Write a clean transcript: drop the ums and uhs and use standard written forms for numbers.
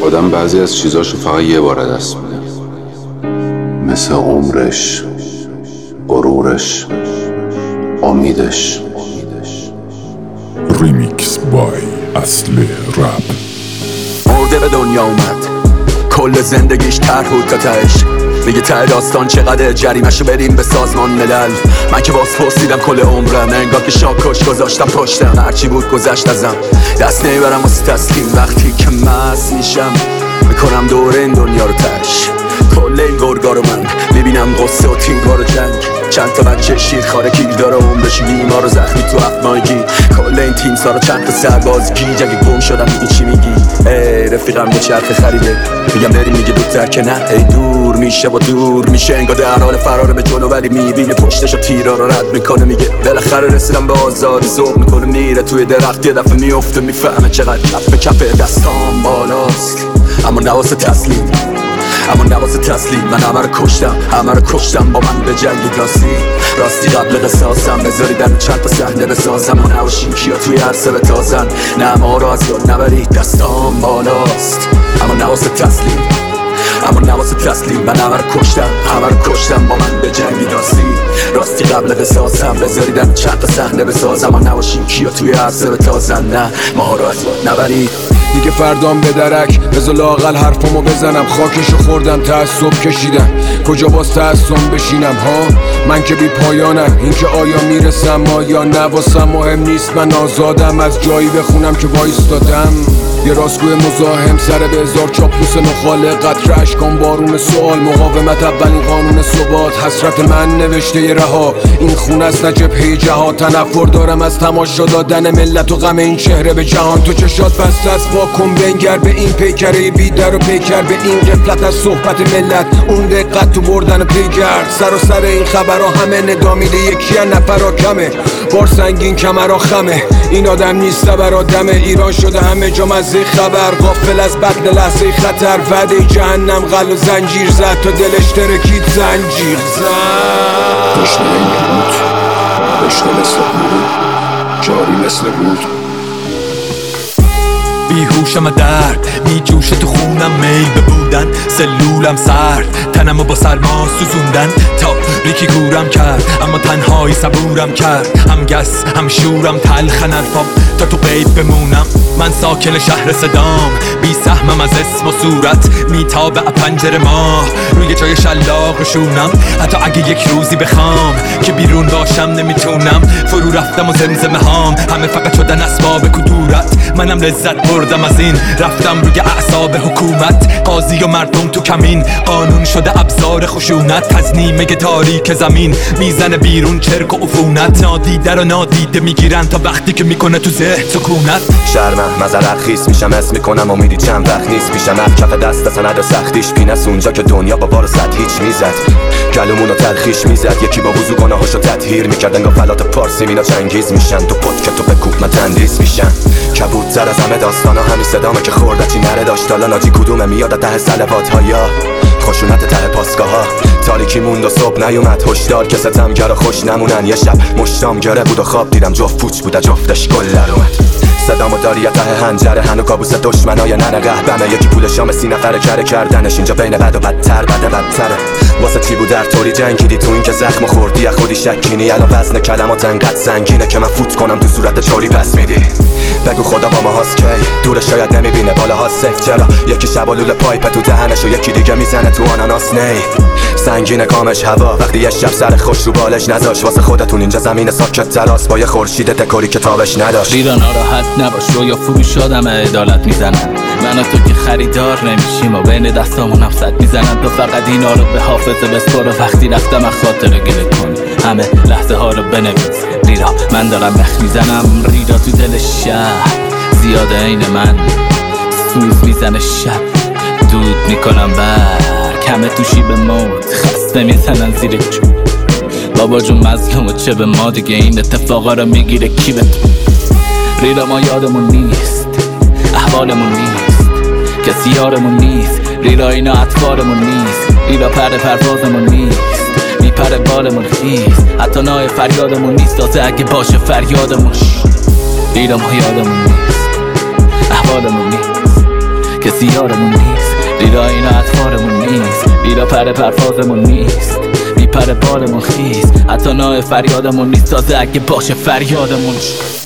آدم بعضی از چیزاشو فقط یه بار دست میده، مثل عمرش، غرورش، امیدش. ریمیکس بای اصل رپ. مرده به دنیا اومد، کل زندگیش طرح بود تا تهش. میگه ته داستان چقدر جریمشو بریم به سازمان ملل. من که باز پرسیدم کل عمرم، انگار که شاکش گذاشتم پشتم. هرچی بود گذشت ازم، دست نمیبرم واسه تسلیم. وقتی که مست میشم میکنم دور این دنیا رو تش. کل این گرگا رو من میبینم، قصه و تیرگار و جنگ. چند تا بچه شیرخواره گیر داره، عمرش بیمار و زخمی تو 7 ماهگی. کل این تیم سارا چند تا سرباز گیج. اگه گم شدم میگی چی میگی؟ رفیقم به چرخ خریده، میگم بریم میگه دوتر که نه. ای دور میشه و دور میشه، انگار در حال فرار به جلو، ولی میبینه پشتش و تیرا رو رد میکنه. میگه بالاخره رسیدم به آزادی. ذوق میکنه میره توی درخت، یه دفعه میفته میفهمه چقدر کف دستام بالاست. اما نواسه تسلیم، اما نواسه تسلیم. من همه رو کشتم با من به جنگ راستی قبل قصاصم. بذاری در چند تا صحنه بسازم و نباشیم کیا توی عرصه بتازن. نه ما رو از یاد نبرید، دستام بالاست. اما نواسه تسلیم، اما نواسه تسلیم. من همه رو کشتم با من به جنگ راستی قبل قصاصم. بذاری در چند تا صحنه بسازم و نباشیم کیا توی عرصه بتازن. نه ما رو از یاد نبرید. دیگه فردام به درک، بذار لااقل حرفامو بزنم. خاکشو خوردم، تعصب کشیدم، کجا باز تعصب بشینم ها؟ من که بی پایانم، این که آیا میرسم یا نه واسم مهم نیست. من آزادم از جایی بخونم که وایستادم. یه راستگوی مزاحم سر به هزار چاپلوس مخالق. قطره اشکام بارون سوال، مقاومت اولین قانون ثبات. حسرت من نوشته ی رها، این خون است نه جبهه جهاد. تنفر دارم از تماشا دادن ملت و غم این چهره به جهان. تو چشات بسته است، واکن بنگر به این پیکره بیدر و پیکر به این غفلت از صحبت ملت. اون دقت تو بردن پیگرد، سر این خبرها همه ندا میده. یکی از نفرها کمه، بار سنگین کمرها خمه. این آدم نیست برا دمه، ایران شده همه جا مزه خبر. غافل از بد لحظه خطر، وعده جهنم غل و زنجیر زد تا دلش ترکید زنجیر زد. دشنه میرود، دشنه مثل بود، جاری مثل بود. بیهوشم درد میجوشه تو خونم، میل به بودن سلولم سرد. تنمو با سرما سوزوندن، تاریکی گورم کرد اما تنهایی صبورم کرد. هم گس هم شورم، تلخن حرفام تا تو قید بمونم. من ساکن شهر صدام، بی سهمم از اسم و صورت. میتابه پنجره ماه روی جای شلاق شونم. حتی اگه یک روزی بخوام که بیرون باشم نمیتونم. فرو رفتم و زمزمه هام همه فقط شدن اسباب کدورت. منم لذت بردم از این، رفتم روی اعصاب حکومت. قاضی و مردم تو کمین، قانون شده ابزار خشونت. از نیمه تاریک زمین میزنه بیرون چرک و عفونت. نادیده رو نادیده میگیرن تا وقتی که میکنه تو ذهن سکونت. شرمم مزرق خیس میشم، اسم میکنم امیدی چند وقت نیست پیشم. کف دست سند سختیش پینس اونجا که دنیا با بار صد هیچ میزد. گلومونو تلخیش میزد، یکی با وضو گناهاشو تطهیر میکرد. انگار فلات پارسی مینا چنگیز میشن. تو پد که تو بکوب من تندیس میشن. کبوتر از همه داستانا همین صدامه که خوردتی نره داشت. حالا ناجی کدومه میاد ته سلوات ها یا خشونت ته پاسگاه ها. تاریکی موند و صبح نیومد، هشدار که ستمگرا خوش نمونن. یه شب مشتام گره بود و خواب دیدم جفت پوچ بود، جفتش گل در اومد. صدامو داری یا ته هنجره، هنو کابوس دشمنای ننه قهبمه. یکی پول شام 30 نفر کره کردنش، اینجا بین بد و بدتر بده بدتره. واسه چی بود در طوری جنگیدی تو این که زخم خوردی از خودی شکینی. الان وزن کلمات انقدر سنگینه که من فوت کنم تو صورت چوری پس میدی. بگو خدا با ما هاست کی دورش شاید نمیبینه بالا ها سفت. چرا یکی شبالول پایپ تو دهنش و یکی دیگه میزنه تو آناناس نی. سنگین کامش هوا وقتی یه شب سر خوش رو بالش نذاش. واسه خودتون اینجا زمین ساکت تراس با یه خورشید دکوری که تابش نداشت. ایران ناراحت نباش، رویا فروش آدم عدالت میزنن. من و تو که خریدار نمیشیم و بین دستامون صد میزنن. تو فقط اینا رو به حافظه بسپار و وقتی رفتم از خاطر گله کن. همه لحظه ها رو بنویس. ریرا من دارم مخ میزنم، ریرا تو دل شهر زیاده عین من. سوز میزنه شب، دود میکنم برگ. همه تو شیب موت خسته میزنن زیر چوب. بابا جون مظلوم و چه به ما دیگه، این اتفاقا رو میگیره کی به تو. ریرا ما یادمون نیست، احوالمون نیست، کسی یارمون نیست. ریرا اینا اطفالمون نیست، ریرا پرده پروازمون نیست. میپره بالمون خیست، حتی نای فریادمون نیست. تازه اگه باشه فریادمون. ریرا ما یادمون نیست، احوالمون نیست، کسی یارمون نیست. لیلا اینا اطفارمون نیست، لیلا پر پرفازمون نیست، میپره بالمون خیز. حتی نای فریادمون نیست، تازه اگه باشه فریادمون.